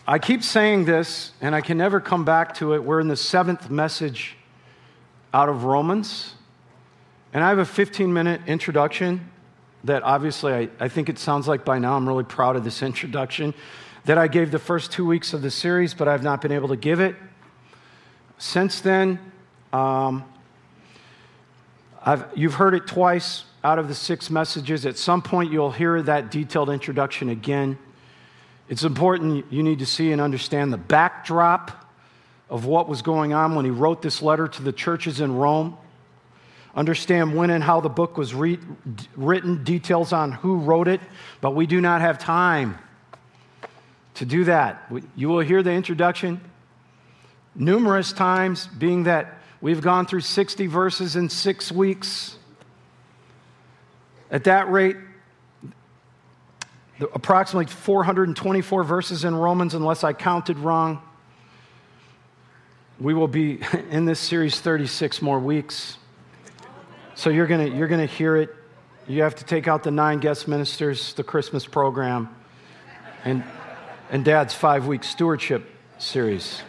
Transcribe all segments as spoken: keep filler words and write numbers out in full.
I keep saying this, and I can never come back to it. We're in the seventh message out of Romans, and I have a fifteen-minute introduction that obviously I, I think it sounds like by now I'm really proud of this introduction that I gave the first two weeks of the series, but I've not been able to give it. Since then, um, I've, you've heard it twice out of the six messages. At some point, you'll hear that detailed introduction again. It's important you need to see and understand the backdrop of what was going on when he wrote this letter to the churches in Rome. Understand when and how the book was re- written, details on who wrote it, but we do not have time to do that. You will hear the introduction numerous times, being that we've gone through sixty verses in six weeks. At that rate, approximately four hundred twenty-four verses in Romans, unless I counted wrong. We will be in this series thirty-six more weeks. So you're gonna you're gonna hear it. You have to take out the nine guest ministers, the Christmas program, and and Dad's five-week stewardship series.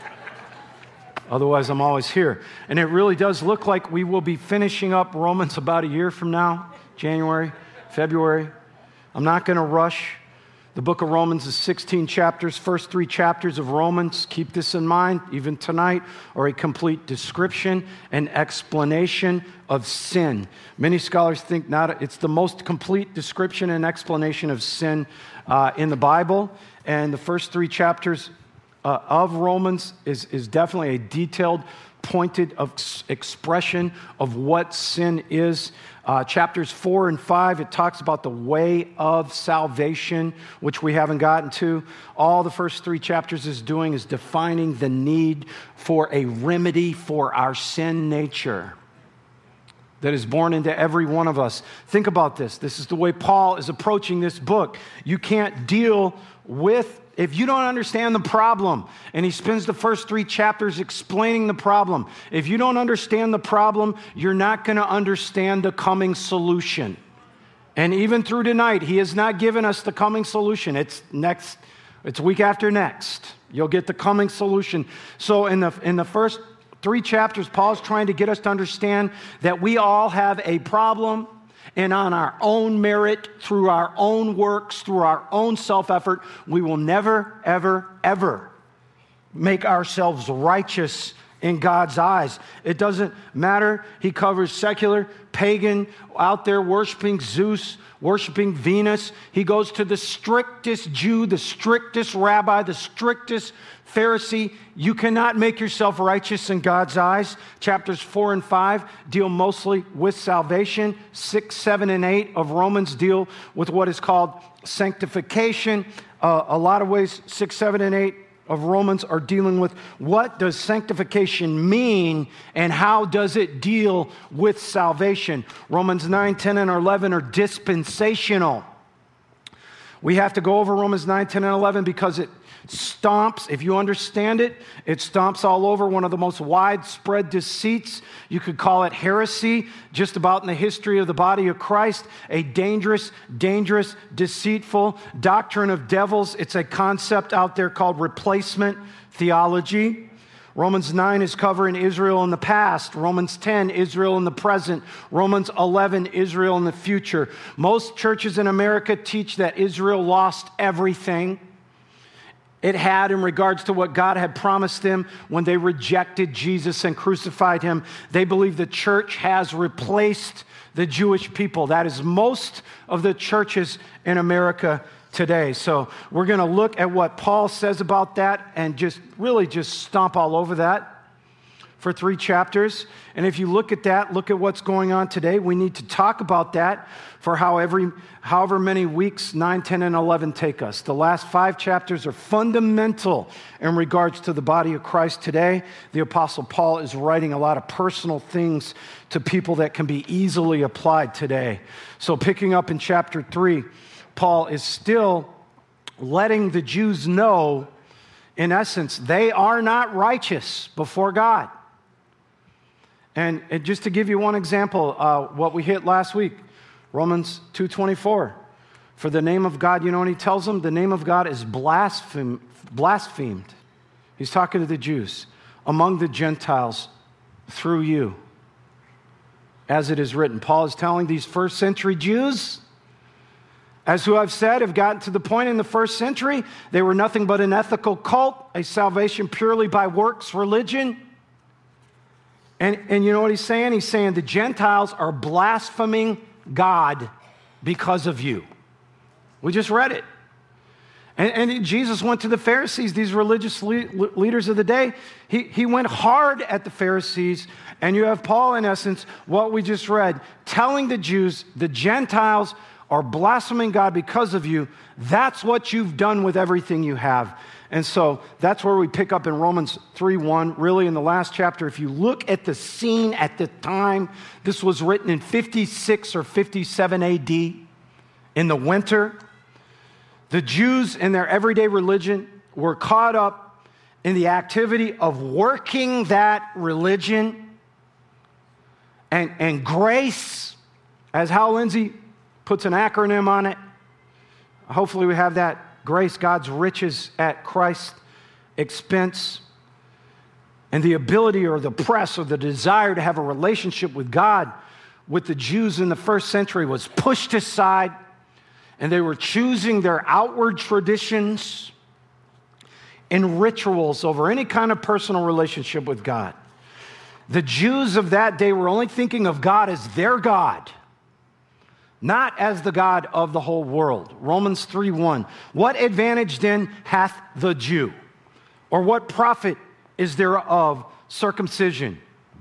Otherwise, I'm always here. And it really does look like we will be finishing up Romans about a year from now, January, February. I'm not going to rush. The book of Romans is sixteen chapters. First three chapters of Romans, keep this in mind, even tonight, are a complete description and explanation of sin. Many scholars think not. It's the most complete description and explanation of sin uh, in the Bible. And the first three chapters uh, of Romans is, is definitely a detailed, pointed of expression of what sin is. Uh, chapters four and five, it talks about the way of salvation, which we haven't gotten to. All the first three chapters is doing is defining the need for a remedy for our sin nature that is born into every one of us. Think about this. This is the way Paul is approaching this book. You can't deal with If you don't understand the problem, and he spends the first three chapters explaining the problem, if you don't understand the problem, you're not going to understand the coming solution. And even through tonight, he has not given us the coming solution. It's next, it's week after next. You'll get the coming solution. So in the in the first three chapters, Paul's trying to get us to understand that we all have a problem. And on our own merit, through our own works, through our own self-effort, we will never, ever, ever make ourselves righteous in God's eyes. It doesn't matter. He covers secular, pagan, out there worshiping Zeus, worshiping Venus. He goes to the strictest Jew, the strictest rabbi, the strictest Pharisee. You cannot make yourself righteous in God's eyes. Chapters four and five deal mostly with salvation. Six, seven, and eight of Romans deal with what is called sanctification. Uh, a lot of ways, six, seven, and eight of Romans are dealing with what does sanctification mean and how does it deal with salvation. Romans nine, ten, and eleven are dispensational. We have to go over Romans nine, ten, and eleven because it stomps, if you understand it, it stomps all over one of the most widespread deceits. You could call it heresy, just about in the history of the body of Christ. A dangerous, dangerous, deceitful doctrine of devils. It's a concept out there called replacement theology. Romans nine is covering Israel in the past. Romans ten, Israel in the present. Romans eleven, Israel in the future. Most churches in America teach that Israel lost everything it had in regards to what God had promised them when they rejected Jesus and crucified him. They believe the church has replaced the Jewish people. That is most of the churches in America today. So we're going to look at what Paul says about that and just really just stomp all over that for three chapters. And if you look at that, look at what's going on today. We need to talk about that for how every, however many weeks nine, ten, and eleven take us. The last five chapters are fundamental in regards to the body of Christ today. The Apostle Paul is writing a lot of personal things to people that can be easily applied today. So picking up in chapter three, Paul is still letting the Jews know, in essence, they are not righteous before God. And, and just to give you one example, uh, what we hit last week, Romans two twenty-four. For the name of God, you know what he tells them? The name of God is blaspheme, blasphemed. He's talking to the Jews. Among the Gentiles, through you. As it is written. Paul is telling these first century Jews, as who I've said, have gotten to the point in the first century, they were nothing but an ethical cult, a salvation purely by works religion. And, and you know what he's saying? He's saying the Gentiles are blaspheming God because of you. We just read it. And, and Jesus went to the Pharisees, these religious le- leaders of the day. He, he went hard at the Pharisees. And you have Paul, in essence, what we just read, telling the Jews, the Gentiles are blaspheming God because of you. That's what you've done with everything you have. And so that's where we pick up in Romans three one, really in the last chapter. If you look at the scene at the time, this was written in fifty-six or fifty-seven A D, in the winter. The Jews in their everyday religion were caught up in the activity of working that religion. And, and grace, as Hal Lindsey puts an acronym on it, hopefully we have that. Grace, God's riches at Christ's expense. And the ability or the press or the desire to have a relationship with God with the Jews in the first century was pushed aside. And they were choosing their outward traditions and rituals over any kind of personal relationship with God. The Jews of that day were only thinking of God as their God, not as the God of the whole world. Romans three one. What advantage then hath the Jew? Or what profit is there of circumcision?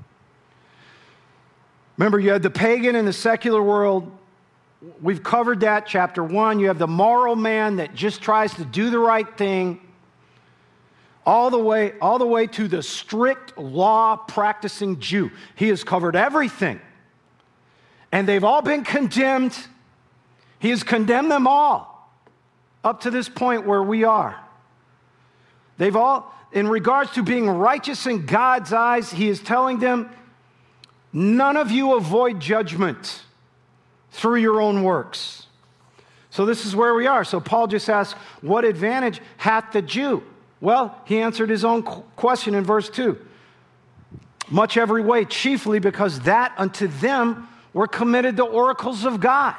Remember, you had the pagan and the secular world. We've covered that, chapter one. You have the moral man that just tries to do the right thing, all the way, all the way to the strict law-practicing Jew. He has covered everything. And they've all been condemned. He has condemned them all up to this point where we are. They've all, in regards to being righteous in God's eyes, he is telling them, none of you avoid judgment through your own works. So this is where we are. So Paul just asks, what advantage hath the Jew? Well, he answered his own question in verse two. Much every way, chiefly because that unto them were committed the oracles of God.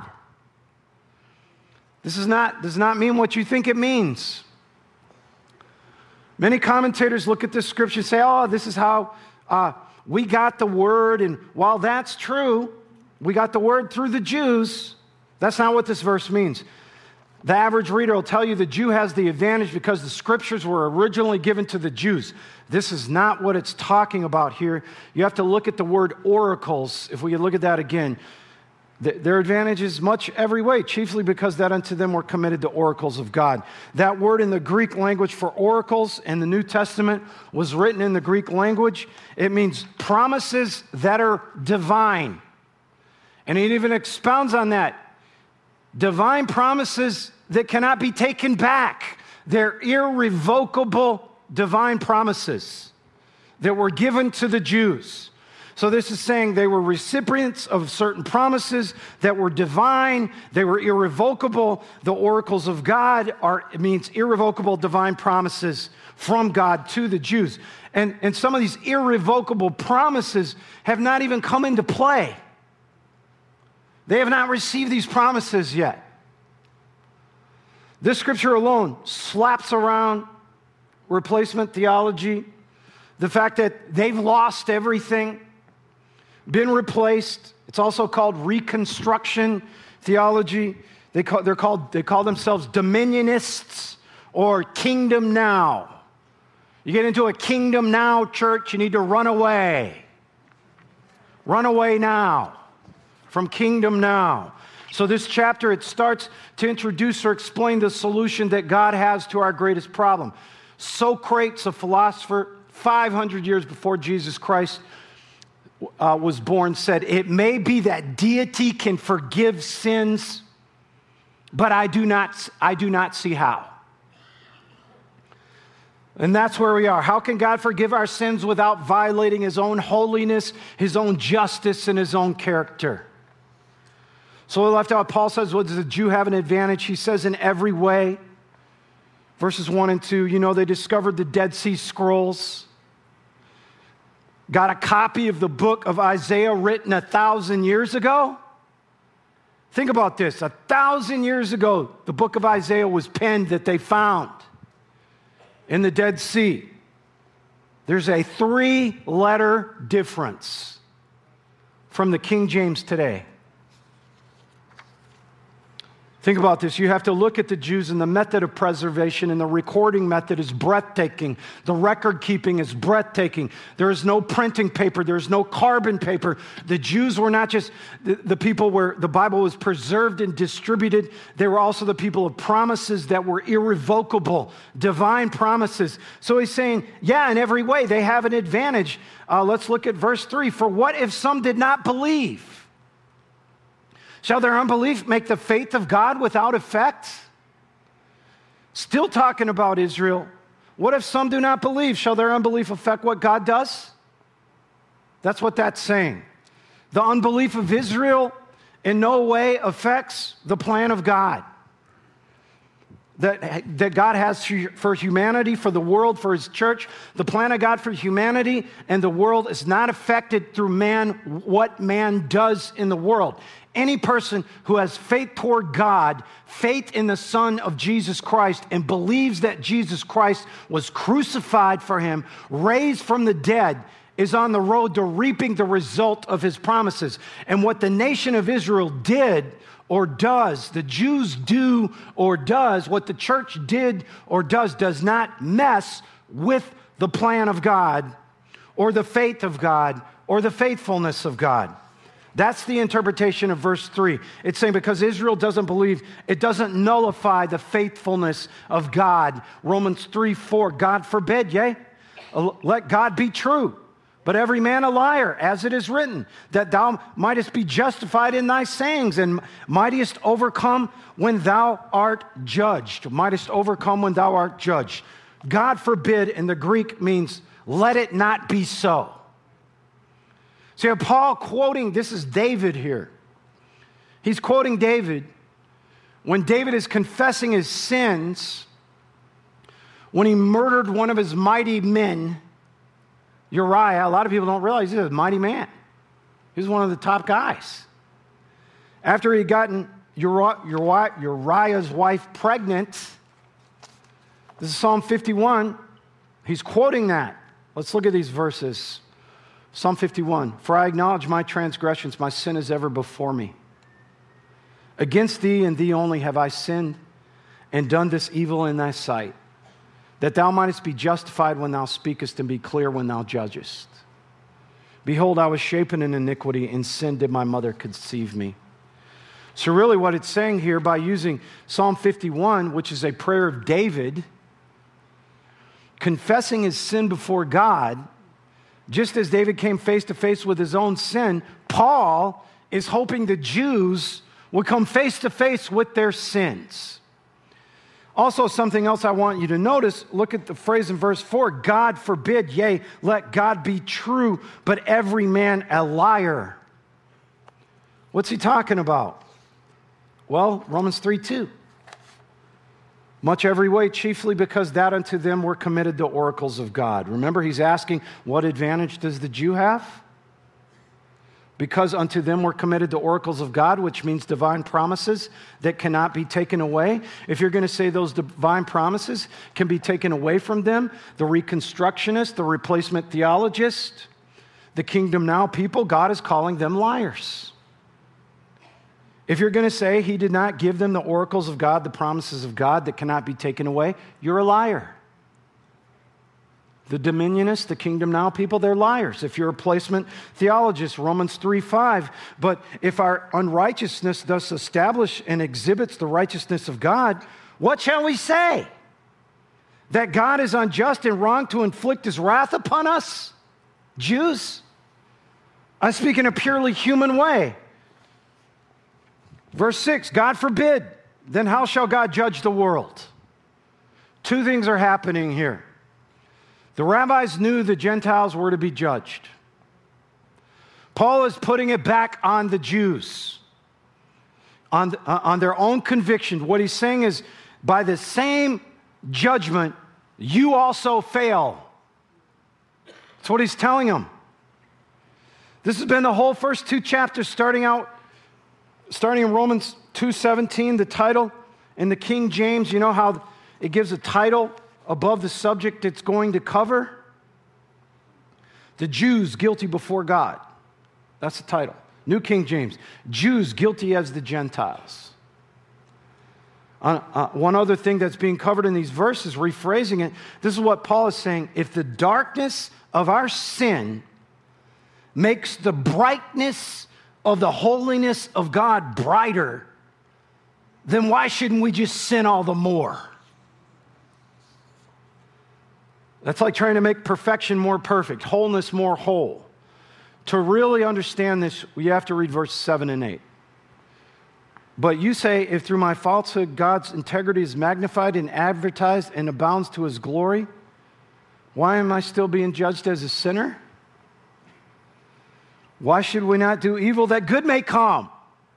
This is not, does not mean what you think it means. Many commentators look at this scripture and say, oh, this is how uh, we got the word. And while that's true, we got the word through the Jews. That's not what this verse means. The average reader will tell you the Jew has the advantage because the scriptures were originally given to the Jews. This is not what it's talking about here. You have to look at the word oracles. If we could look at that again. Their advantage is much every way, chiefly because that unto them were committed the oracles of God. That word in the Greek language for oracles in the New Testament was written in the Greek language. It means promises that are divine. And he even expounds on that. Divine promises that cannot be taken back. They're irrevocable divine promises that were given to the Jews. So this is saying they were recipients of certain promises that were divine. They were irrevocable. The oracles of God are, it means irrevocable divine promises from God to the Jews. And, and some of these irrevocable promises have not even come into play. They have not received these promises yet. This scripture alone slaps around replacement theology, the fact that they've lost everything, been replaced. It's also called reconstruction theology. They call, they're called, they call themselves dominionists or kingdom now. You get into a kingdom now church, you need to run away. Run away now. From kingdom now. So this chapter, it starts to introduce or explain the solution that God has to our greatest problem. Socrates, a philosopher, five hundred years before Jesus Christ uh, was born, said, it may be that deity can forgive sins, but I do not, I do not see how. And that's where we are. How can God forgive our sins without violating his own holiness, his own justice, and his own character? So left out, Paul says, what does the Jew have an advantage? He says, in every way. Verses one and two, you know, they discovered the Dead Sea Scrolls. Got a copy of the book of Isaiah written a thousand years ago. Think about this. A thousand years ago, the book of Isaiah was penned that they found in the Dead Sea. There's a three-letter difference from the King James today. Think about this. You have to look at the Jews, and the method of preservation and the recording method is breathtaking. The record keeping is breathtaking. There is no printing paper. There is no carbon paper. The Jews were not just the, the people where the Bible was preserved and distributed. They were also the people of promises that were irrevocable, divine promises. So he's saying, yeah, in every way, they have an advantage. Uh, let's look at verse three. For what if some did not believe? Shall their unbelief make the faith of God without effect? Still talking about Israel. What if some do not believe? Shall their unbelief affect what God does? That's what that's saying. The unbelief of Israel in no way affects the plan of God that, that God has for humanity, for the world, for his church. The plan of God for humanity and the world is not affected through man, what man does in the world. Any person who has faith toward God, faith in the Son of Jesus Christ, and believes that Jesus Christ was crucified for him, raised from the dead, is on the road to reaping the result of his promises. And what the nation of Israel did or does, the Jews do or does, what the church did or does, does not mess with the plan of God or the faith of God or the faithfulness of God. That's the interpretation of verse three. It's saying because Israel doesn't believe, it doesn't nullify the faithfulness of God. Romans three four, God forbid, yea? Let God be true, but every man a liar, as it is written, that thou mightest be justified in thy sayings and mightest overcome when thou art judged. Mightest overcome when thou art judged. God forbid in the Greek means let it not be so. See, Paul quoting, this is David here. He's quoting David when David is confessing his sins, when he murdered one of his mighty men, Uriah. A lot of people don't realize he's a mighty man. He's one of the top guys. After he had gotten Uriah, Uriah, Uriah's wife pregnant, this is Psalm fifty-one, he's quoting that. Let's look at these verses. Psalm fifty-one, for I acknowledge my transgressions, my sin is ever before me. Against thee and thee only have I sinned and done this evil in thy sight, that thou mightest be justified when thou speakest and be clear when thou judgest. Behold, I was shapen in iniquity, in sin did my mother conceive me. So really what it's saying here by using Psalm fifty-one, which is a prayer of David, confessing his sin before God, just as David came face to face with his own sin, Paul is hoping the Jews would come face to face with their sins. Also, something else I want you to notice, look at the phrase in verse four, God forbid, yea, let God be true, but every man a liar. What's he talking about? Well, Romans three two. Much every way, chiefly because that unto them were committed the oracles of God. Remember, he's asking, what advantage does the Jew have? Because unto them were committed the oracles of God, which means divine promises that cannot be taken away. If you're going to say those divine promises can be taken away from them, the Reconstructionist, the replacement theologist, the Kingdom Now people, God is calling them liars. If you're going to say he did not give them the oracles of God, the promises of God that cannot be taken away, you're a liar. The Dominionists, the Kingdom Now people, they're liars. If you're a replacement theologist, Romans three five, but if our unrighteousness thus establish and exhibits the righteousness of God, what shall we say? That God is unjust and wrong to inflict his wrath upon us? Jews? I speak in a purely human way. Verse six, God forbid, then how shall God judge the world? Two things are happening here. The rabbis knew the Gentiles were to be judged. Paul is putting it back on the Jews. on, uh, on their own conviction. What he's saying is, by the same judgment, you also fail. That's what he's telling them. This has been the whole first two chapters, starting out, starting in Romans two seventeen, the title in the King James. You know how it gives a title above the subject it's going to cover? The Jews guilty before God. That's the title. New King James, Jews guilty as the Gentiles. Uh, uh, one other thing that's being covered in these verses, rephrasing it, this is what Paul is saying. If the darkness of our sin makes the brightness of the holiness of God brighter, then why shouldn't we just sin all the more? That's like trying to make perfection more perfect, wholeness more whole. To really understand this, you have to read verses seven and eight. But you say, if through my falsehood God's integrity is magnified and advertised and abounds to his glory, why am I still being judged as a sinner? Why should we not do evil that good may come?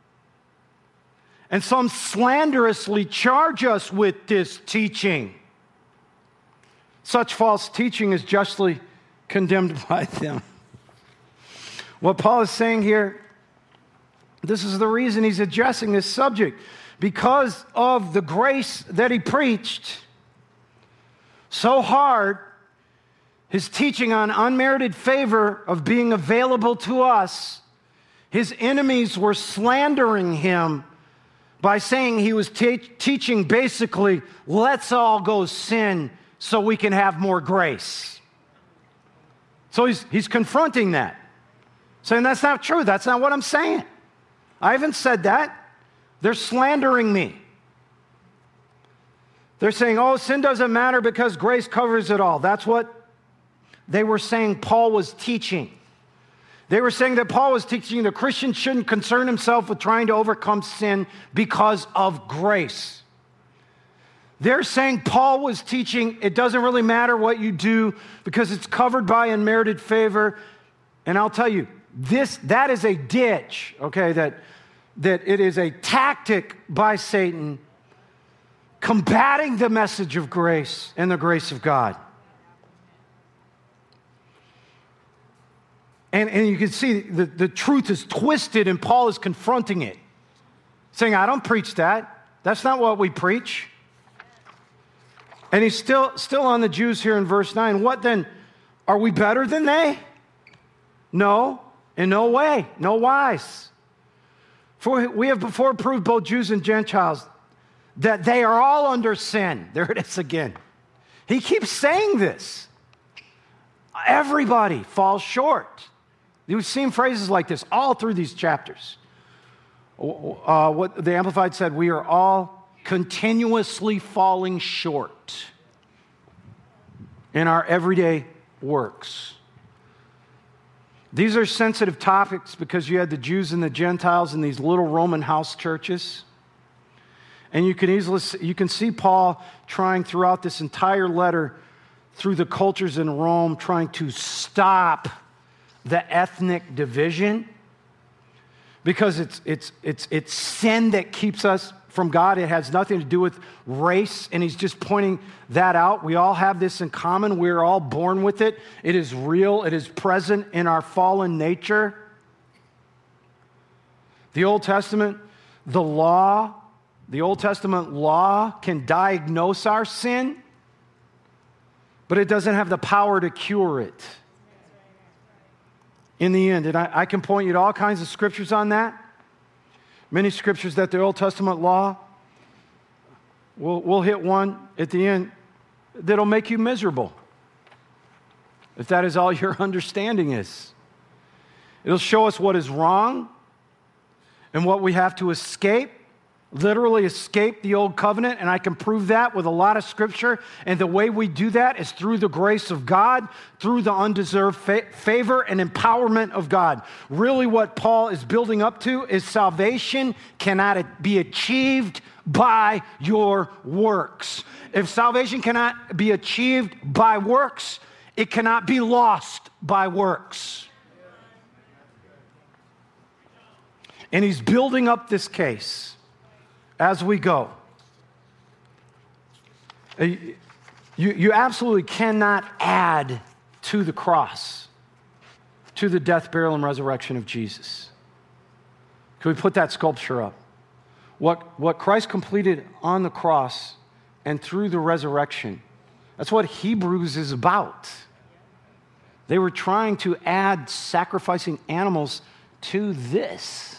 And some slanderously charge us with this teaching. Such false teaching is justly condemned by them. What Paul is saying here, this is the reason he's addressing this subject. Because of the grace that he preached so hard, his teaching on unmerited favor of being available to us, his enemies were slandering him by saying he was te- teaching basically, let's all go sin so we can have more grace. So he's, he's confronting that, saying that's not true. That's not what I'm saying. I haven't said that. They're slandering me. They're saying, oh, sin doesn't matter because grace covers it all. That's what they were saying Paul was teaching. They were saying that Paul was teaching the Christian shouldn't concern himself with trying to overcome sin because of grace. They're saying Paul was teaching it doesn't really matter what you do because it's covered by unmerited favor. And I'll tell you, this that is a ditch, okay, that, that it is a tactic by Satan combating the message of grace and the grace of God. And, and you can see the, the truth is twisted and Paul is confronting it, saying, I don't preach that. That's not what we preach. And he's still, still on the Jews here in verse nine. What then? Are we better than they? No, in no way, no wise. For we have before proved both Jews and Gentiles that they are all under sin. There it is again. He keeps saying this. Everybody falls short. We've seen phrases like this all through these chapters. Uh, what the Amplified said, we are all continuously falling short in our everyday works. These are sensitive topics because you had the Jews and the Gentiles in these little Roman house churches. And you can easily you can see Paul trying throughout this entire letter through the cultures in Rome, trying to stop the ethnic division because it's it's it's it's sin that keeps us from God. It has nothing to do with race, and he's just pointing that out. We all have this in common. We're all born with it. It is real. It is present in our fallen nature. The Old Testament, the law, the Old Testament law can diagnose our sin, but it doesn't have the power to cure it in the end. And I, I can point you to all kinds of scriptures on that. Many scriptures that the Old Testament law, we'll, we'll hit one at the end that'll make you miserable, if that is all your understanding is. It'll show us what is wrong and what we have to escape. Literally escape the old covenant, and I can prove that with a lot of scripture. And the way we do that is through the grace of God, through the undeserved fa- favor and empowerment of God. Really what Paul is building up to is salvation cannot be achieved by your works. If salvation cannot be achieved by works, it cannot be lost by works. And he's building up this case. as we go. You, you absolutely cannot add to the cross, to the death, burial, and resurrection of Jesus. Can we put that sculpture up? What, what Christ completed on the cross and through the resurrection, that's what Hebrews is about. They were trying to add sacrificing animals to this.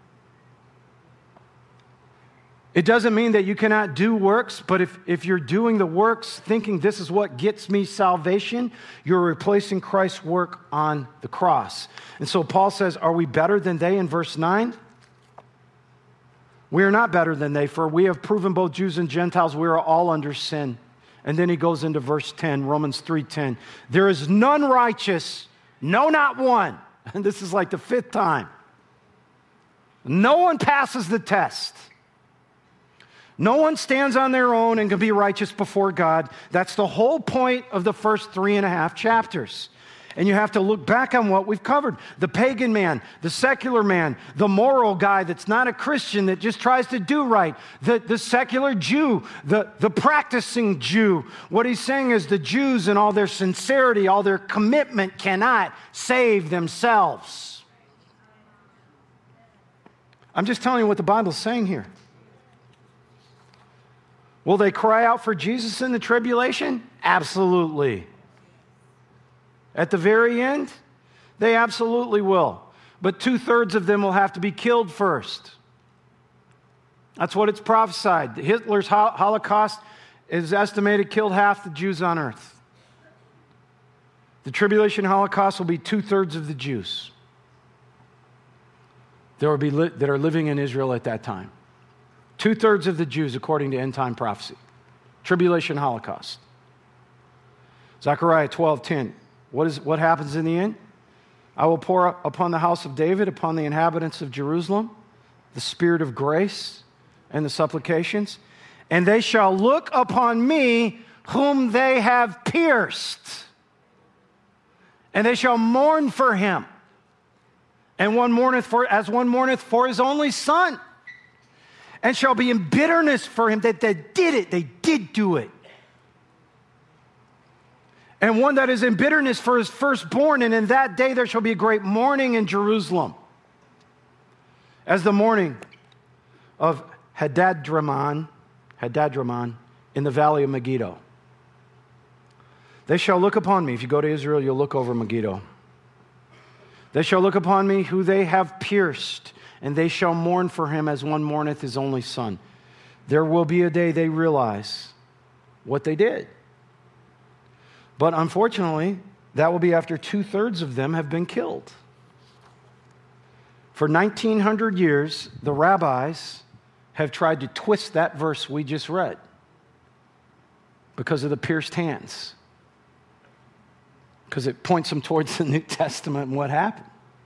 It doesn't mean that you cannot do works, but if, if you're doing the works thinking this is what gets me salvation, you're replacing Christ's work on the cross. And so Paul says, are we better than they in verse nine? We are not better than they, for we have proven both Jews and Gentiles we are all under sin. And then he goes into verse ten, Romans three ten. There is none righteous, no, not one. And this is like the fifth time. No one passes the test. No one stands on their own and can be righteous before God. That's the whole point of the first three and a half chapters. And you have to look back on what we've covered. The pagan man, the secular man, the moral guy that's not a Christian that just tries to do right, the, the secular Jew, the, the practicing Jew. What he's saying is the Jews, in all their sincerity, all their commitment, cannot save themselves. I'm just telling you what the Bible's saying here. Will they cry out for Jesus in the tribulation? Absolutely. At the very end, they absolutely will. But two-thirds of them will have to be killed first. That's what it's prophesied. Hitler's Holocaust is estimated killed half the Jews on earth. The tribulation Holocaust will be two-thirds of the Jews that, will be li- that are living in Israel at that time. Two-thirds of the Jews, according to end-time prophecy. Tribulation Holocaust. Zechariah twelve ten. What is what happens in the end? I will pour upon the house of David, upon the inhabitants of Jerusalem, the spirit of grace and the supplications, and they shall look upon me whom they have pierced, and they shall mourn for him, and one mourneth for as one mourneth for his only son, and shall be in bitterness for him that they did it, they did do it. And one that is in bitterness for his firstborn, and in that day there shall be a great mourning in Jerusalem, as the mourning of Hadad-Draman, Hadad-Draman in the valley of Megiddo. They shall look upon me. If you go to Israel, you'll look over Megiddo. They shall look upon me who they have pierced, and they shall mourn for him as one mourneth his only son. There will be a day they realize what they did. But unfortunately, that will be after two-thirds of them have been killed. For nineteen hundred years, the rabbis have tried to twist that verse we just read because of the pierced hands, because it points them towards the New Testament and what happened.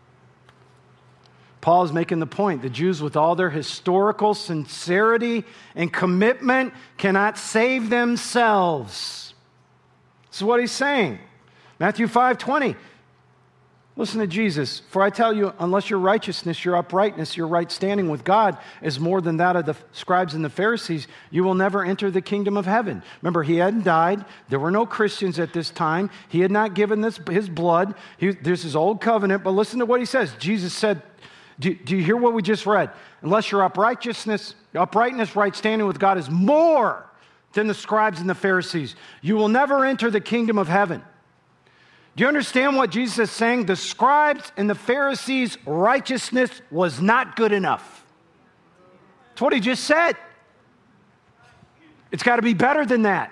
Paul is making the point. The Jews, with all their historical sincerity and commitment, cannot save themselves. This is what he's saying. Matthew five twenty. Listen to Jesus. For I tell you, unless your righteousness, your uprightness, your right standing with God is more than that of the scribes and the Pharisees, you will never enter the kingdom of heaven. Remember, he hadn't died. There were no Christians at this time. He had not given this, his blood. He, there's his old covenant. But listen to what he says. Jesus said, do, do you hear what we just read? Unless your uprightness, uprightness, right standing with God is more than the scribes and the Pharisees, you will never enter the kingdom of heaven. Do you understand what Jesus is saying? The scribes and the Pharisees' righteousness was not good enough. That's what he just said. It's got to be better than that.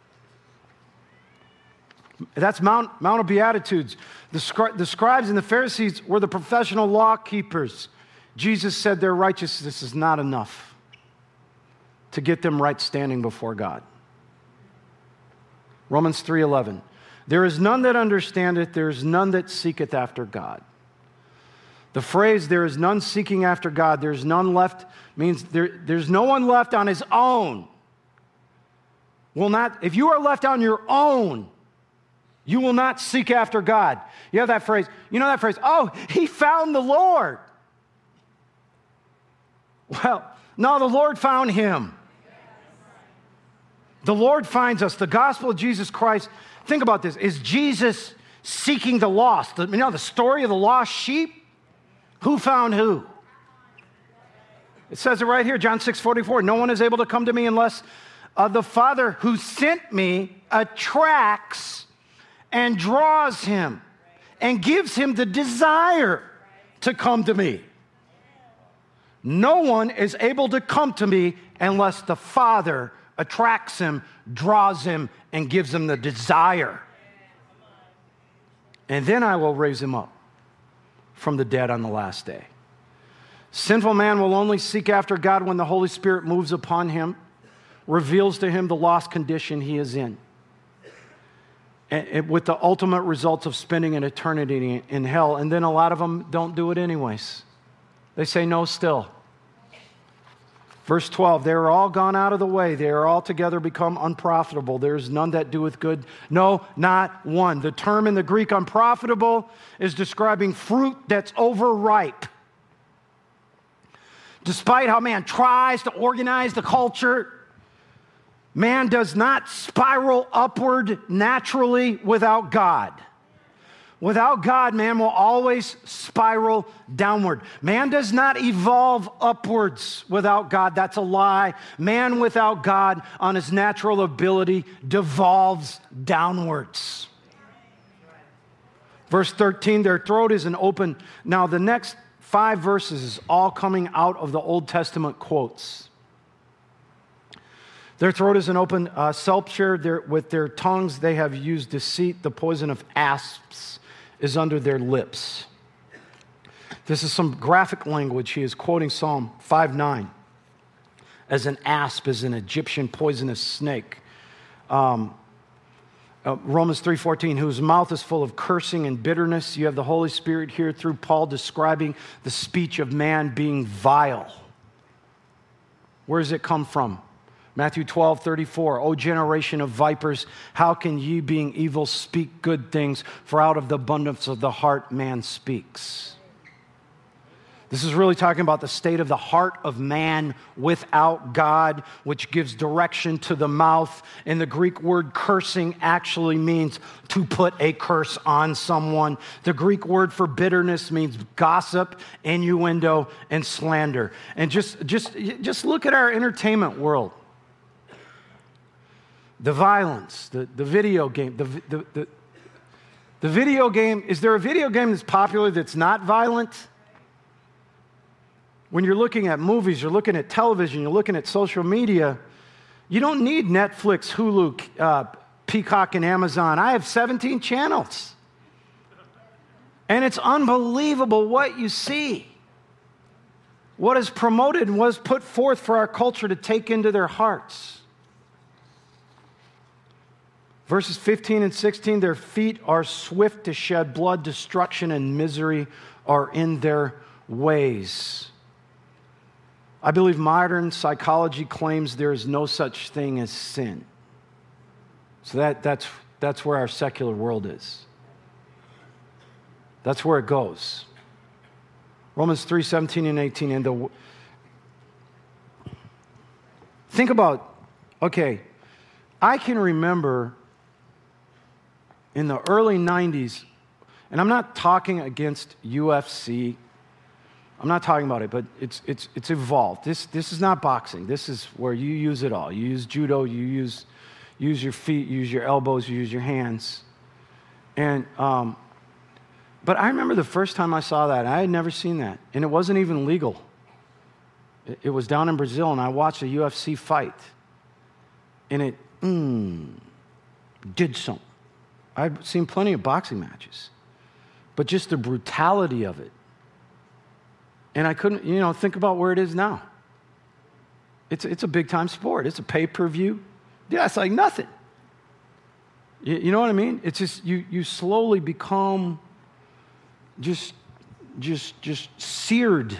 That's Mount, Mount of Beatitudes. The, scri- the scribes and the Pharisees were the professional law keepers. Jesus said their righteousness is not enough to get them right standing before God. Romans three eleven. There is none that understandeth, there is none that seeketh after God. The phrase, there is none seeking after God, there's none left, means there, there's no one left on his own. Will not, if you are left on your own, you will not seek after God. You have that phrase, you know that phrase, oh, he found the Lord. Well, No, the Lord found him. The Lord finds us. The gospel of Jesus Christ, think about this, is Jesus seeking the lost. You know, the story of the lost sheep? Who found who? It says it right here, John six forty-four. No one is able to come to me unless uh, the Father who sent me attracts and draws him and gives him the desire to come to me. No one is able to come to me unless the Father attracts him, draws him, and gives him the desire. And then I will raise him up from the dead on the last day. Sinful man will only seek after God when the Holy Spirit moves upon him, reveals to him the lost condition he is in, and with the ultimate results of spending an eternity in hell. And then a lot of them don't do it anyways. They say no still. Verse twelve, they are all gone out of the way. They are altogether become unprofitable. There is none that doeth good. No, not one. The term in the Greek unprofitable is describing fruit that's overripe. Despite how man tries to organize the culture, man does not spiral upward naturally without God. Without God, man will always spiral downward. Man does not evolve upwards without God. That's a lie. Man without God, on his natural ability, devolves downwards. Verse thirteen, their throat is an open. Now, the next five verses is all coming out of the Old Testament quotes. Their throat is an open uh, sepulchre. Their, with their tongues they have used deceit. The poison of asps is under their lips. This is some graphic language. He is quoting Psalm five nine. As an asp is an Egyptian poisonous snake. Um, uh, Romans three fourteen, whose mouth is full of cursing and bitterness. You have the Holy Spirit here through Paul describing the speech of man being vile. Where does it come from? Matthew twelve thirty-four, O generation of vipers, how can ye, being evil, speak good things? For out of the abundance of the heart man speaks. This is really talking about the state of the heart of man without God, which gives direction to the mouth. And the Greek word cursing actually means to put a curse on someone. The Greek word for bitterness means gossip, innuendo, and slander. And just, just, just look at our entertainment world. The violence, the, the video game, the, the, the, the video game, is there a video game that's popular that's not violent? When you're looking at movies, you're looking at television, you're looking at social media, you don't need Netflix, Hulu, uh, Peacock, and Amazon. I have seventeen channels. And it's unbelievable what you see. What is promoted and what is put forth for our culture to take into their hearts. Verses fifteen and sixteen, their feet are swift to shed blood, destruction and misery are in their ways. I believe modern psychology claims there is no such thing as sin. So that, that's, that's where our secular world is. That's where it goes. Romans three seventeen and eighteen. And the, think about, okay, I can remember in the early nineties, and I'm not talking against U F C. I'm not talking about it, but it's it's it's evolved. This this is not boxing. This is where you use it all. You use judo. You use use your feet. You use your elbows. You use your hands. And um, but I remember the first time I saw that. I had never seen that, and it wasn't even legal. It, it was down in Brazil, and I watched a U F C fight, and it mm, did something. I've seen plenty of boxing matches, but just the brutality of it. And I couldn't, you know, think about where it is now. It's, it's a big-time sport. It's a pay-per-view. Yeah, it's like nothing. You, you know what I mean? It's just, you, you slowly become just, just, just seared.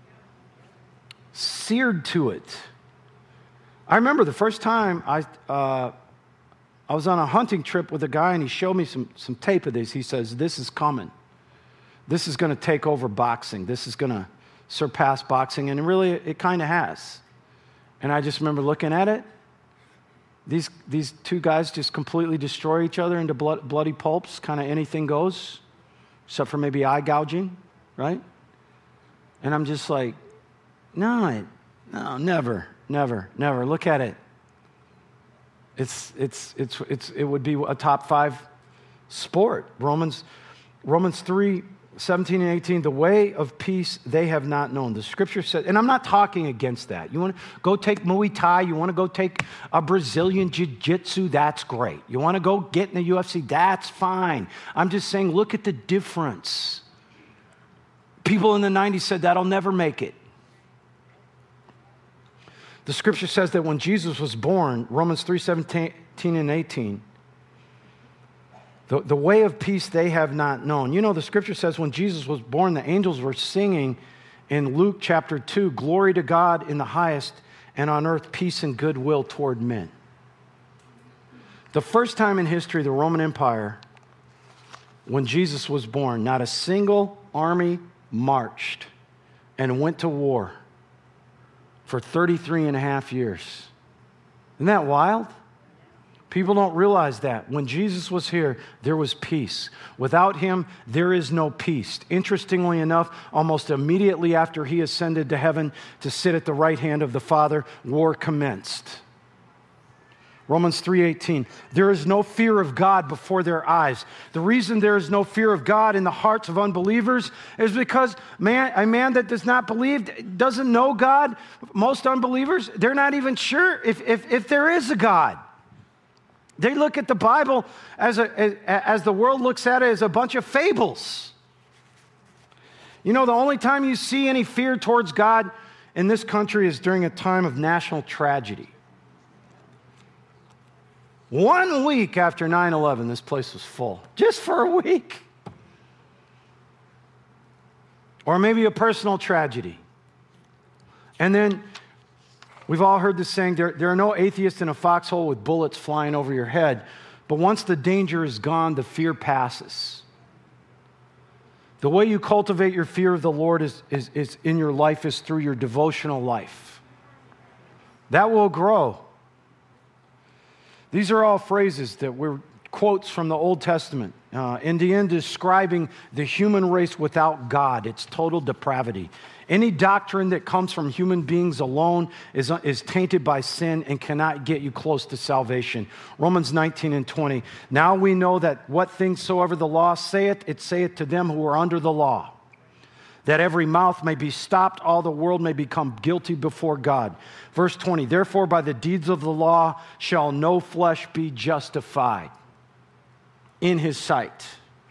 Seared to it. I remember the first time I, uh, I was on a hunting trip with a guy, and he showed me some, some tape of this. He says, this is coming. This is going to take over boxing. This is going to surpass boxing, and really it kind of has. And I just remember looking at it. These, these two guys just completely destroy each other into blood, bloody pulps, kind of anything goes, except for maybe eye gouging, right? And I'm just like, no, no, never, never, never. Look at it. It's, it's, it's, it's, it would be a top five sport. Romans, Romans three, seventeen and eighteen, the way of peace they have not known. The scripture says, and I'm not talking against that. You want to go take Muay Thai, you want to go take a Brazilian Jiu-Jitsu, that's great. You want to go get in the U F C, that's fine. I'm just saying, look at the difference. People in the nineties said that'll never make it. The scripture says that when Jesus was born, Romans three, seventeen and eighteen, The, the way of peace they have not known. You know, the scripture says when Jesus was born, the angels were singing in Luke chapter two, glory to God in the highest, and on earth peace and goodwill toward men. The first time in history of the Roman Empire, when Jesus was born, not a single army marched and went to war for thirty-three and a half years. Isn't that wild? People don't realize that. When Jesus was here, there was peace. Without him, there is no peace. Interestingly enough, almost immediately after he ascended to heaven to sit at the right hand of the Father, war commenced. Romans three eighteen, there is no fear of God before their eyes. The reason there is no fear of God in the hearts of unbelievers is because man, a man that does not believe, doesn't know God, most unbelievers, they're not even sure if, if, if there is a God. They look at the Bible as, a, as, as the world looks at it as a bunch of fables. You know, the only time you see any fear towards God in this country is during a time of national tragedy. One week after nine eleven, this place was full. Just for a week. Or maybe a personal tragedy. And then we've all heard this saying, there, there are no atheists in a foxhole with bullets flying over your head. But once the danger is gone, the fear passes. The way you cultivate your fear of the Lord is, is, is in your life is through your devotional life. That will grow. These are all phrases that were quotes from the Old Testament. Uh, in the end, describing the human race without God, its total depravity. Any doctrine that comes from human beings alone is, is tainted by sin and cannot get you close to salvation. Romans nineteen and twenty. Now we know that what things soever the law saith, it saith to them who are under the law, that every mouth may be stopped, all the world may become guilty before God. Verse twenty, therefore by the deeds of the law shall no flesh be justified in his sight.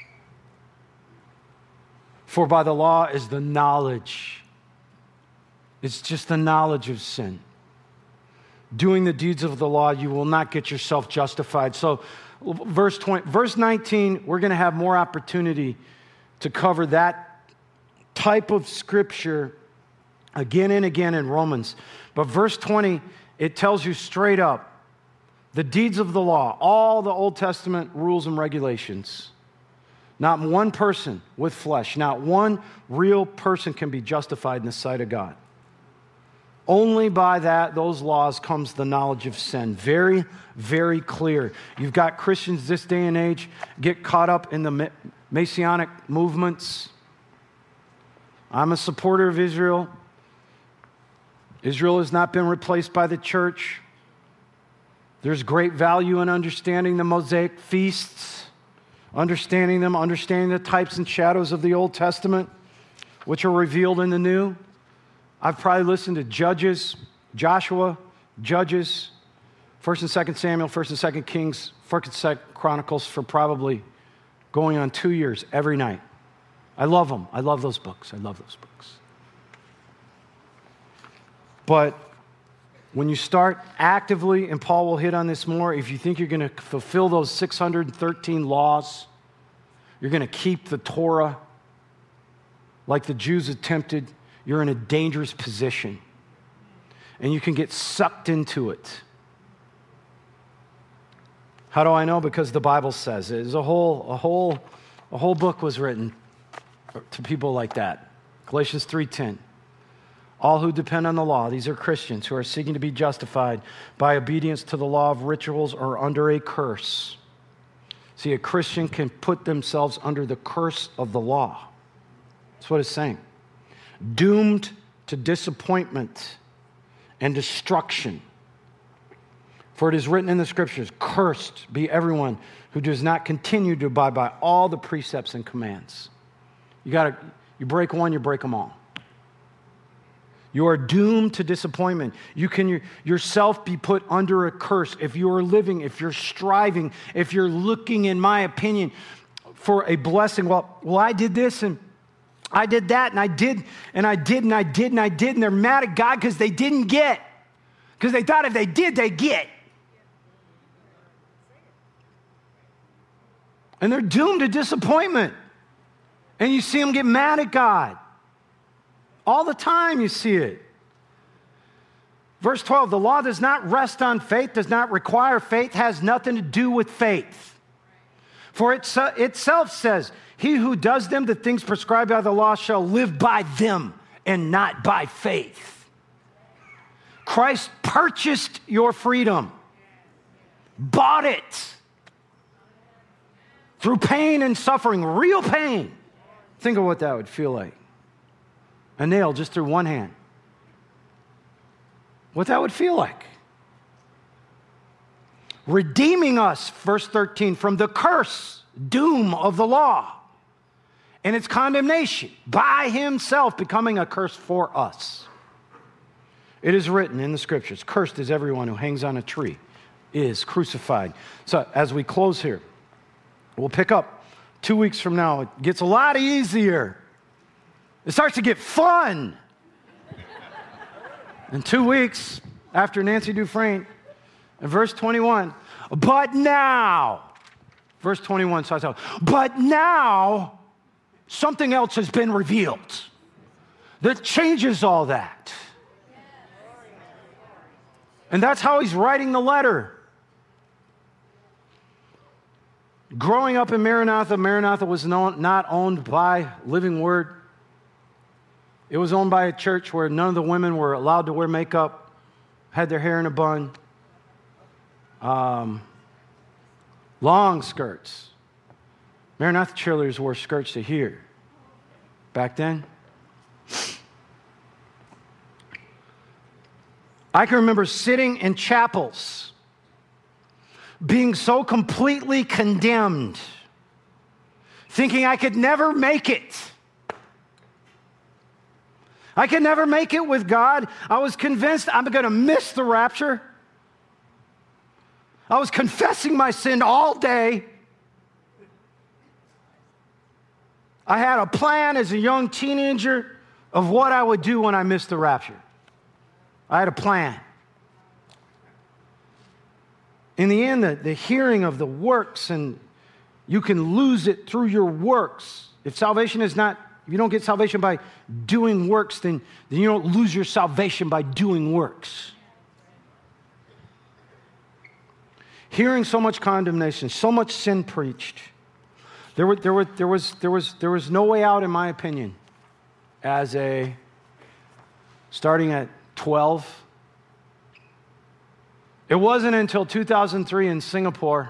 For by the law is the knowledge. It's just the knowledge of sin. Doing the deeds of the law, you will not get yourself justified. So verse twenty, verse nineteen, we're going to have more opportunity to cover that type of scripture again and again in Romans. But verse twenty, it tells you straight up, the deeds of the law, all the Old Testament rules and regulations. Not one person with flesh, not one real person can be justified in the sight of God. Only by that, those laws comes the knowledge of sin. Very, very clear. You've got Christians this day and age get caught up in the Messianic movements. I'm a supporter of Israel. Israel has not been replaced by the church. There's great value in understanding the Mosaic feasts, understanding them, understanding the types and shadows of the Old Testament, which are revealed in the New. I've probably listened to Judges, Joshua, Judges, First and Second Samuel, First and Second Kings, First and Second Chronicles for probably going on two years every night. I love them. I love those books. I love those books. But when you start actively, and Paul will hit on this more, if you think you're going to fulfill those six hundred thirteen laws, you're going to keep the Torah like the Jews attempted, you're in a dangerous position. And you can get sucked into it. How do I know? Because the Bible says it. There's a whole, a whole, a whole book was written to people like that. Galatians three ten. All who depend on the law, these are Christians who are seeking to be justified by obedience to the law of rituals, are under a curse. See, a Christian can put themselves under the curse of the law. That's what it's saying. Doomed to disappointment and destruction. For it is written in the Scriptures, cursed be everyone who does not continue to abide by all the precepts and commands. You gotta, you break one, you break them all. You are doomed to disappointment. You can yourself be put under a curse if you are living, if you're striving, if you're looking, in my opinion, for a blessing. Well, well, I did this and I did that and I did and I did and I did and I did, and they're mad at God because they didn't get. Because they thought if they did, they'd get. And they're doomed to disappointment. And you see them get mad at God. All the time you see it. Verse twelve, the law does not rest on faith, does not require faith, has nothing to do with faith. For it itself says, he who does them, the things prescribed by the law, shall live by them and not by faith. Christ purchased your freedom, bought it through pain and suffering, real pain. Think of what that would feel like. A nail just through one hand. What that would feel like. Redeeming us, verse thirteen, from the curse, doom of the law, and its condemnation, by himself becoming a curse for us. It is written in the Scriptures, cursed is everyone who hangs on a tree, is crucified. So as we close here, we'll pick up two weeks from now. It gets a lot easier. It starts to get fun. In two weeks, after Nancy Dufresne, in verse twenty-one, but now, verse twenty-one starts out, but now something else has been revealed that changes all that. And that's how he's writing the letter. Growing up in Maranatha, Maranatha was known, not owned by Living Word. It was owned by a church where none of the women were allowed to wear makeup, had their hair in a bun, um, long skirts. Maranatha cheerleaders wore skirts to here. Back then, I can remember sitting in chapels, being so completely condemned, thinking I could never make it. I could never make it with God. I was convinced I'm going to miss the rapture. I was confessing my sin all day. I had a plan as a young teenager of what I would do when I missed the rapture. I had a plan. In the end, the, the hearing of the works, and you can lose it through your works. If salvation is not If you don't get salvation by doing works, then, then you don't lose your salvation by doing works. Hearing so much condemnation, so much sin preached, there, were, there, were, there, was, there, was, there was no way out, in my opinion, as a, starting at twelve. It wasn't until two thousand three in Singapore,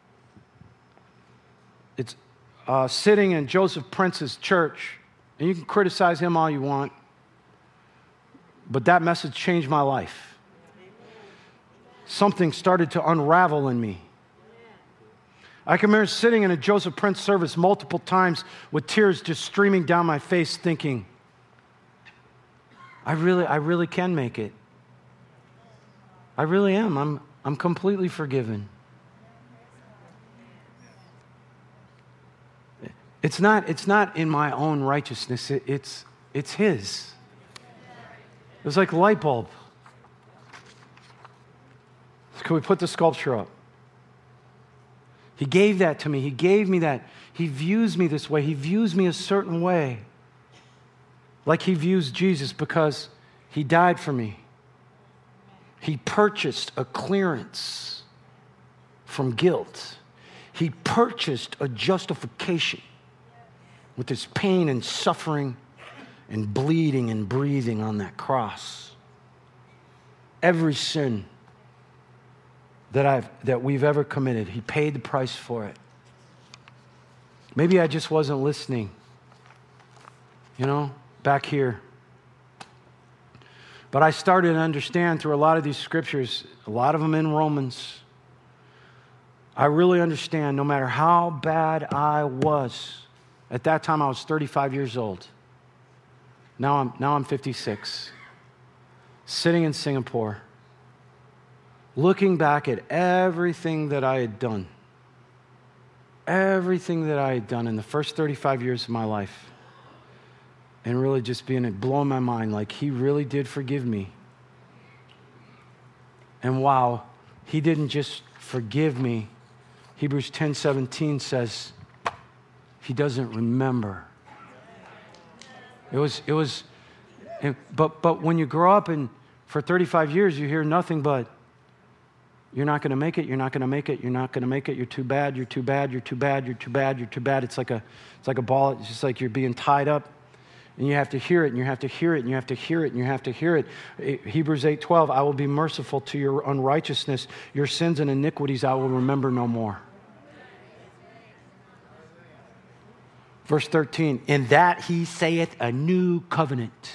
it's uh, sitting in Joseph Prince's church. And you can criticize him all you want, but that message changed my life. Something started to unravel in me. I can remember sitting in a Joseph Prince service multiple times with tears just streaming down my face, thinking, I really, I really can make it. I really am. I'm, I'm completely forgiven. It's not, it's not in my own righteousness. It, it's, it's His. It was like a light bulb. Can we put the sculpture up? He gave that to me. He gave me that. He views me this way. He views me a certain way. Like He views Jesus, because He died for me. He purchased a clearance from guilt. He purchased a justification with His pain and suffering and bleeding and breathing on that cross. Every sin that I've that we've ever committed, he paid the price for it. Maybe I just wasn't listening, you know, back here. But I started to understand through a lot of these scriptures, a lot of them in Romans, I really understand no matter how bad I was. At that time, I was thirty-five years old. Now I'm, now I'm fifty-six, sitting in Singapore, looking back at everything that I had done, everything that I had done in the first thirty-five years of my life, and really just being blowing my mind, like he really did forgive me. And wow, he didn't just forgive me. Hebrews ten seventeen says he doesn't remember. It was, it was, but but when you grow up and for thirty-five years you hear nothing but, you're not going to make it, you're not going to make it, you're not going to make it, you're too bad, you're too bad, you're too bad, you're too bad, you're too bad. It's like a, it's like a ball, it's just like you're being tied up. And you have to hear it, and you have to hear it, and you have to hear it, and you have to hear it. Hebrews eight twelve, I will be merciful to your unrighteousness. Your sins and iniquities I will remember no more. Verse thirteen, in that he saith a new covenant.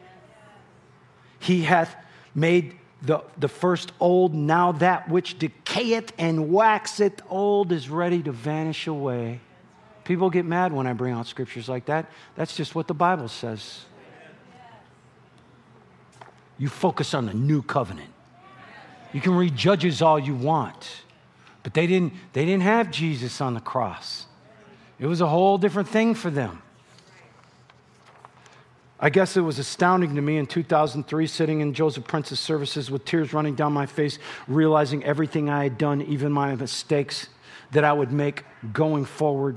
He hath made the, the first old, now that which decayeth and waxeth old is ready to vanish away. People get mad when I bring out scriptures like that. That's just what the Bible says. You focus on the new covenant. You can read Judges all you want, but they didn't, they didn't have Jesus on the cross. It was a whole different thing for them. I guess it was astounding to me in two thousand three, sitting in Joseph Prince's services with tears running down my face, realizing everything I had done, even my mistakes that I would make going forward.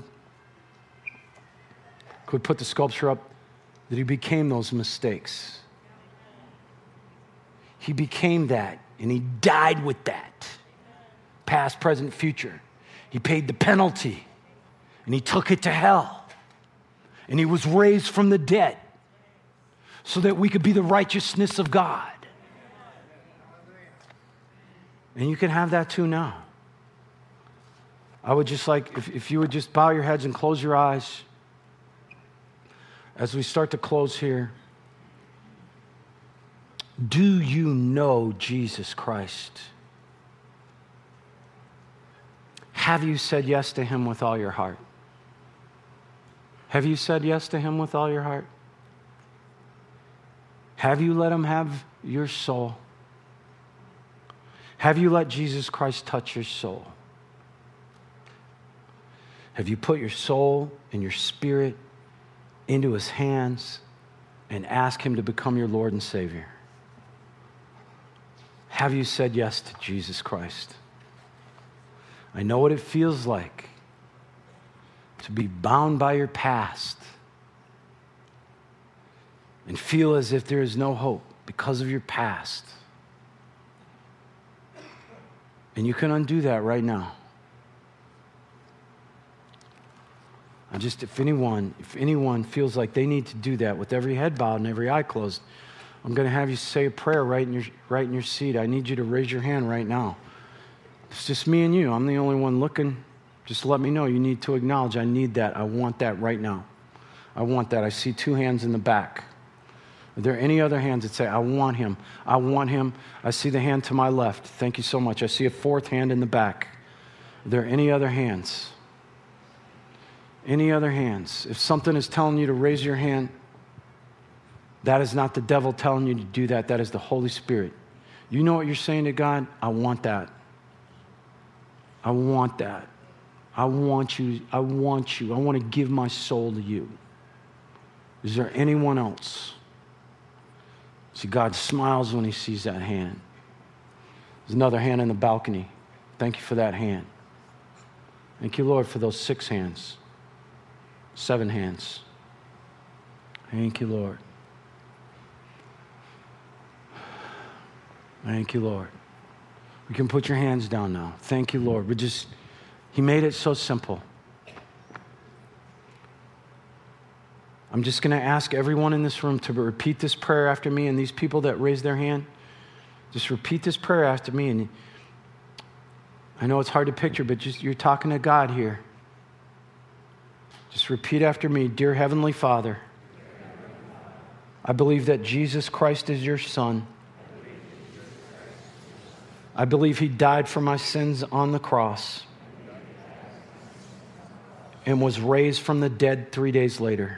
Could put the sculpture up, that he became those mistakes. He became that, and he died with that. Past, present, future. He paid the penalty, and he took it to hell. And he was raised from the dead so that we could be the righteousness of God. And you can have that too now. I would just like, if, if you would just bow your heads and close your eyes as we start to close here. Do you know Jesus Christ? Have you said yes to him with all your heart? Have you said yes to him with all your heart? Have you let him have your soul? Have you let Jesus Christ touch your soul? Have you put your soul and your spirit into his hands and asked him to become your Lord and Savior? Have you said yes to Jesus Christ? I know what it feels like to be bound by your past and feel as if there is no hope because of your past. And you can undo that right now. And just if anyone, if anyone feels like they need to do that with every head bowed and every eye closed, I'm going to have you say a prayer right in your right in your seat. I need you to raise your hand right now. It's just me and you. I'm the only one looking. Just let me know. You need to acknowledge, I need that. I want that right now. I want that. I see two hands in the back. Are there any other hands that say, I want him? I want him. I see the hand to my left. Thank you so much. I see a fourth hand in the back. Are there any other hands? Any other hands? If something is telling you to raise your hand, that is not the devil telling you to do that. That is the Holy Spirit. You know what you're saying to God? I want that. I want that. I want you. I want you. I want to give my soul to you. Is there anyone else? See, God smiles when he sees that hand. There's another hand in the balcony. Thank you for that hand. Thank you, Lord, for those six hands. Seven hands. Thank you, Lord. Thank you, Lord. You can put your hands down now. Thank you, Lord. We just, he made it so simple. I'm just going to ask everyone in this room to repeat this prayer after me, and these people that raised their hand, just repeat this prayer after me. And I know it's hard to picture, but just you're talking to God here. Just repeat after me. Dear Heavenly Father, I believe that Jesus Christ is your Son. I believe he died for my sins on the cross and was raised from the dead three days later.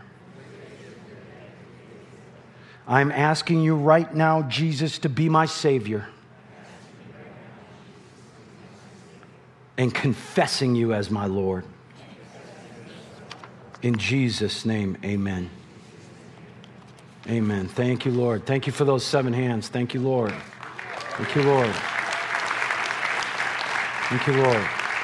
I'm asking you right now, Jesus, to be my Savior and confessing you as my Lord. In Jesus' name, amen. Amen. Thank you, Lord. Thank you for those seven hands. Thank you, Lord. Thank you, Lord. Thank you, Lord.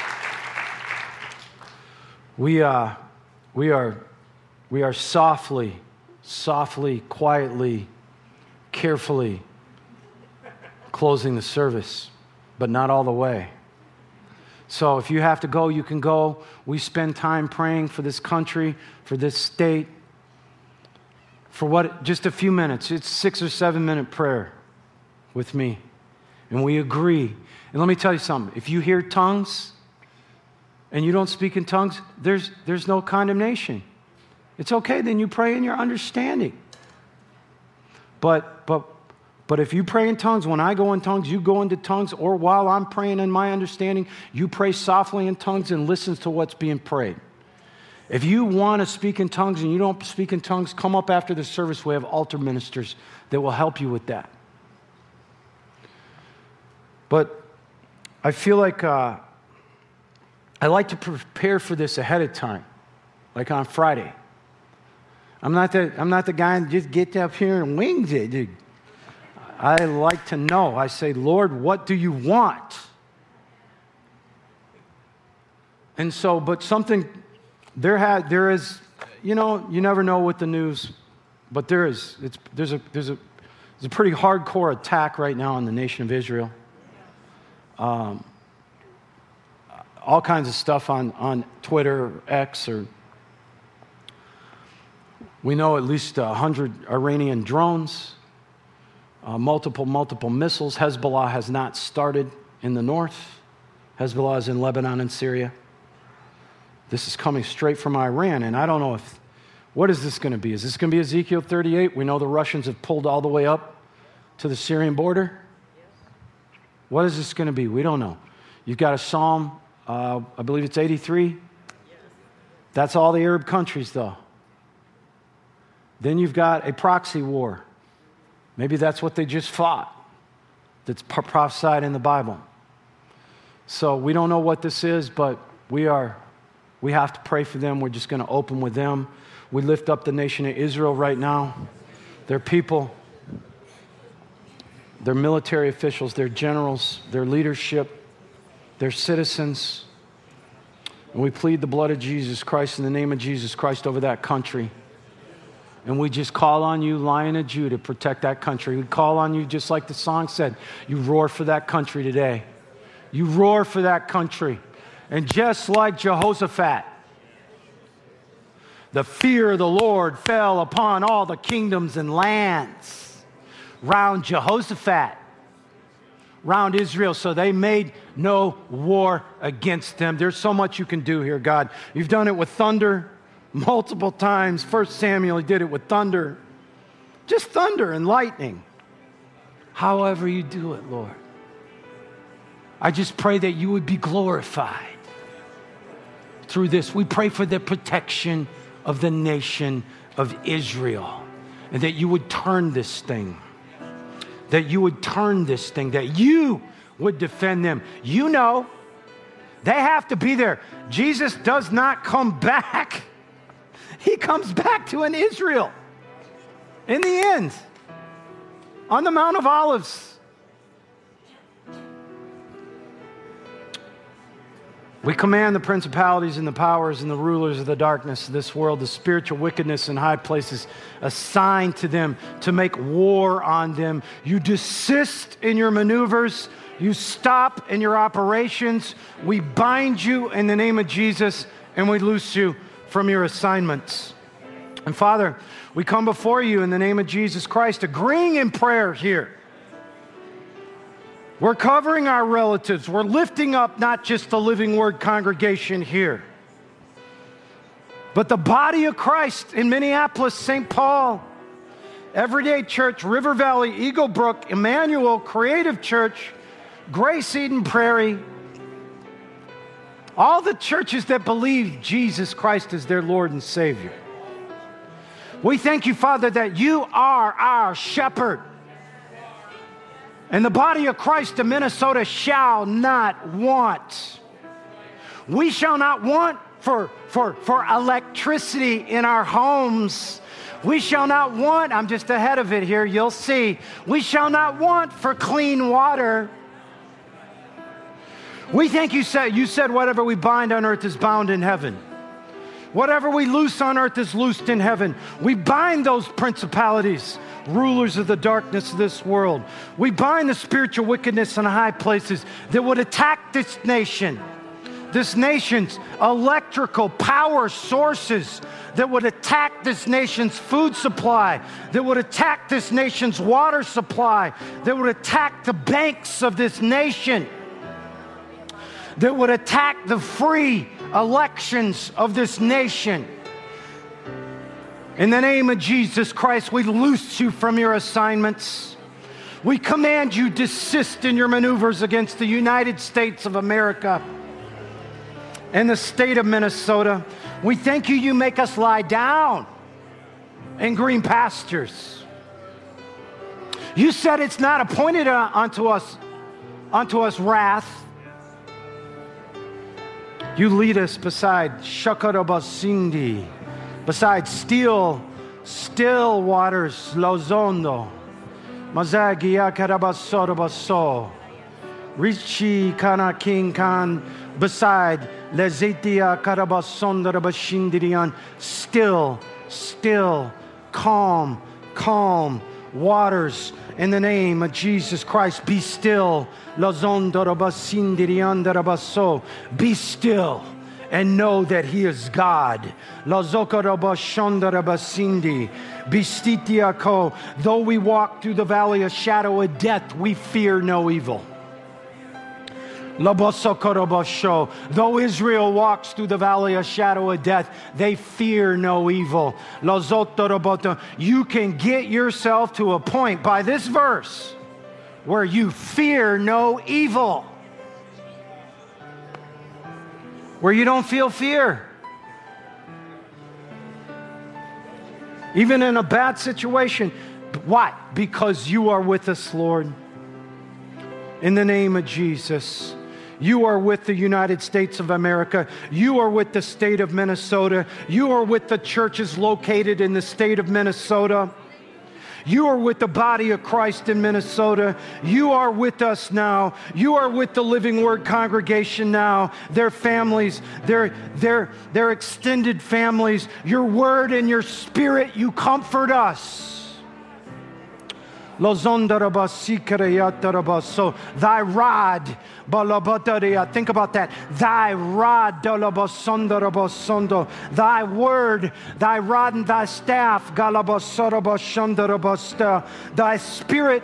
We, uh, we are, we are softly, softly, quietly, carefully closing the service, but not all the way. So if you have to go, you can go. We spend time praying for this country, for this state, for what? Just a few minutes. It's six or seven minute prayer with me. And we agree. And let me tell you something. If you hear tongues and you don't speak in tongues, there's, there's no condemnation. It's okay. Then you pray in your understanding. But, but, but if you pray in tongues, when I go in tongues, you go into tongues, or while I'm praying in my understanding, you pray softly in tongues and listen to what's being prayed. If you want to speak in tongues and you don't speak in tongues, come up after the service. We have altar ministers that will help you with that. But I feel like uh, I like to prepare for this ahead of time, like on Friday. I'm not the, I'm not the guy that just gets up here and wings it, dude. I like to know. I say, Lord, what do you want? And so, but something, there, ha, there is, you know, you never know with the news, but there is, it's, there's, a, there's, a, there's a pretty hardcore attack right now on the nation of Israel. Um, all kinds of stuff on, on Twitter or X, or we know at least one hundred Iranian drones, uh, multiple, multiple missiles. Hezbollah has not started in the north. Hezbollah is in Lebanon and Syria. This is coming straight from Iran, and I don't know if, what is this going to be? Is this going to be Ezekiel thirty-eight? We know the Russians have pulled all the way up to the Syrian border. What is this going to be? We don't know. You've got a Psalm, uh, I believe it's eighty-three. That's all the Arab countries, though. Then you've got a proxy war. Maybe that's what they just fought. That's prophesied in the Bible. So we don't know what this is, but we are, we have to pray for them. We're just going to open with them. We lift up the nation of Israel right now. Their people, their military officials, their generals, their leadership, their citizens. And we plead the blood of Jesus Christ in the name of Jesus Christ over that country. And we just call on you, Lion of Judah, to protect that country. We call on you, just like the song said, you roar for that country today. You roar for that country. And just like Jehoshaphat, the fear of the Lord fell upon all the kingdoms and lands round Jehoshaphat, round Israel, so they made no war against them. There's so much you can do here, God. You've done it with thunder multiple times. First Samuel, he did it with thunder. Just thunder and lightning. However you do it, Lord. I just pray that you would be glorified through this. We pray for the protection of the nation of Israel, and that you would turn this thing, that you would turn this thing, that you would defend them. You know, they have to be there. Jesus does not come back. He comes back to an Israel in the end, on the Mount of Olives. We command the principalities and the powers and the rulers of the darkness of this world, the spiritual wickedness in high places assigned to them to make war on them. You desist in your maneuvers. You stop in your operations. We bind you in the name of Jesus, and we loose you from your assignments. And Father, we come before you in the name of Jesus Christ, agreeing in prayer here. We're covering our relatives. We're lifting up not just the Living Word congregation here, but the body of Christ in Minneapolis, Saint Paul, Everyday Church, River Valley, Eagle Brook, Emmanuel, Creative Church, Grace Eden Prairie, all the churches that believe Jesus Christ is their Lord and Savior. We thank you, Father, that you are our shepherd. And the body of Christ in Minnesota shall not want. We shall not want for, for, for electricity in our homes. We shall not want, I'm just ahead of it here, you'll see. We shall not want for clean water. We thank you said, you said whatever we bind on earth is bound in heaven. Whatever we loose on earth is loosed in heaven. We bind those principalities, rulers of the darkness of this world. We bind the spiritual wickedness in high places that would attack this nation, this nation's electrical power sources, that would attack this nation's food supply, that would attack this nation's water supply, that would attack the banks of this nation, that would attack the free elections of this nation. In the name of Jesus Christ, we loose you from your assignments. We command you desist in your maneuvers against the United States of America and the state of Minnesota. We thank you, you make us lie down in green pastures. You said it's not appointed unto us, unto us wrath. You lead us beside Shakarabasindi, beside still, still waters, Lozondo, Mazagia Karabasorobaso, Richi Kana King Khan, beside Lezitia Karabasondarabashindirian, still, still, calm, calm waters in the name of Jesus Christ. Be still. Be still and know that He is God. Though we walk through the valley of shadow of death, we fear no evil. Though Israel walks through the valley of shadow of death, they fear no evil. You can get yourself to a point by this verse where you fear no evil, where you don't feel fear. Even in a bad situation. Why? Because you are with us, Lord. In the name of Jesus. You are with the United States of America. You are with the state of Minnesota. You are with the churches located in the state of Minnesota. You are with the body of Christ in Minnesota. You are with us now. You are with the Living Word congregation now, their families, their, their, their extended families. Your word and your spirit, you comfort us. So thy rod, think about that. Thy rod, thy word, thy rod and thy staff, thy spirit,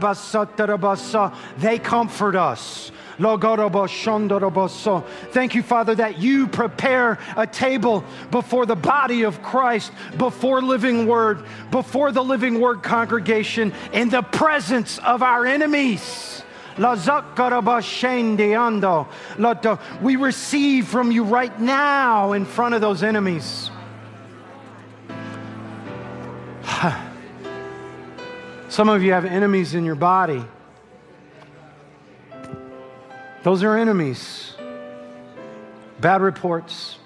they comfort us. Thank you, Father, that you prepare a table before the body of Christ, before Living Word, before the Living Word congregation, in the presence of our enemies. We receive from you right now in front of those enemies. Some of you have enemies in your body. Those are enemies. Bad reports.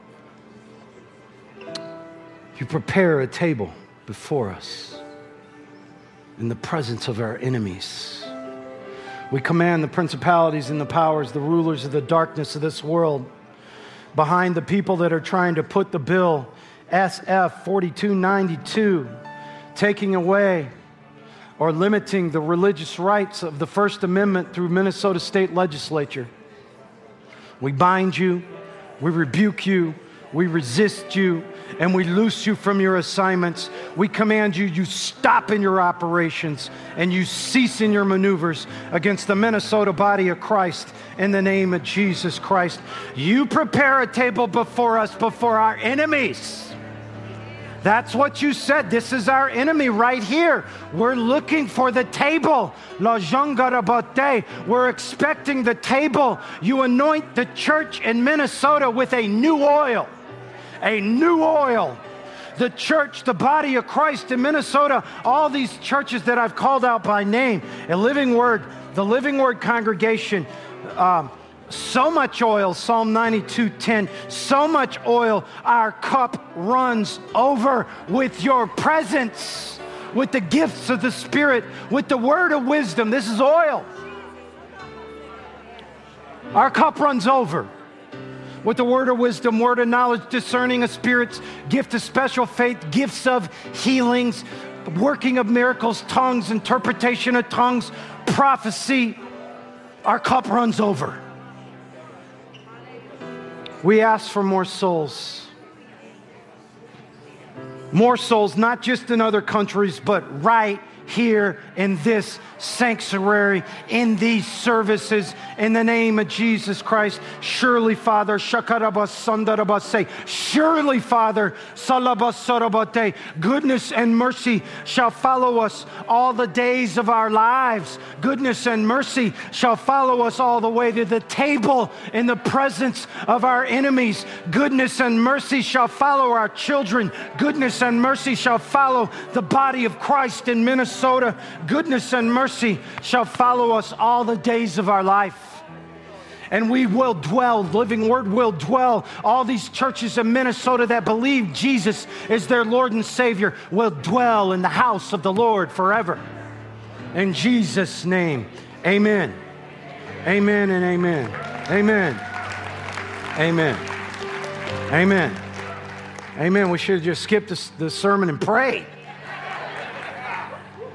You prepare a table before us in the presence of our enemies. We command the principalities and the powers, the rulers of the darkness of this world, behind the people that are trying to put the bill S F forty-two ninety-two, taking away or limiting the religious rights of the First Amendment through Minnesota State Legislature. We bind you, we rebuke you, We resist you and we loose you from your assignments. We command you, you stop in your operations and you cease in your maneuvers against the Minnesota body of Christ in the name of Jesus Christ. You prepare a table before us, before our enemies. That's what you said. This is our enemy right here. We're looking for the table. La Jangarabate. We're expecting the table. You anoint the church in Minnesota with a new oil. A new oil. The church, the body of Christ in Minnesota, all these churches that I've called out by name, a Living Word, the Living Word congregation, um, so much oil, Psalm ninety-two ten, so much oil, our cup runs over with your presence, with the gifts of the Spirit, with the word of wisdom. This is oil. Our cup runs over with the word of wisdom, word of knowledge, discerning of spirits, gift of special faith, gifts of healings, working of miracles, tongues, interpretation of tongues, prophecy. Our cup runs over. We ask for more souls. More souls, not just in other countries, but right here in this sanctuary, in these services, in the name of Jesus Christ. Surely, Father, shakarabasandarabasse. Surely, Father, salabasarabate. Goodness and mercy shall follow us all the days of our lives. Goodness and mercy shall follow us all the way to the table in the presence of our enemies. Goodness and mercy shall follow our children. Goodness and mercy shall follow the body of Christ in Minnesota. Goodness and mercy shall follow us all the days of our life. And we will dwell, Living Word will dwell. All these churches in Minnesota that believe Jesus is their Lord and Savior will dwell in the house of the Lord forever. In Jesus' name, amen. Amen and amen. Amen. Amen. Amen. Amen. We should have just skipped the, the sermon and prayed.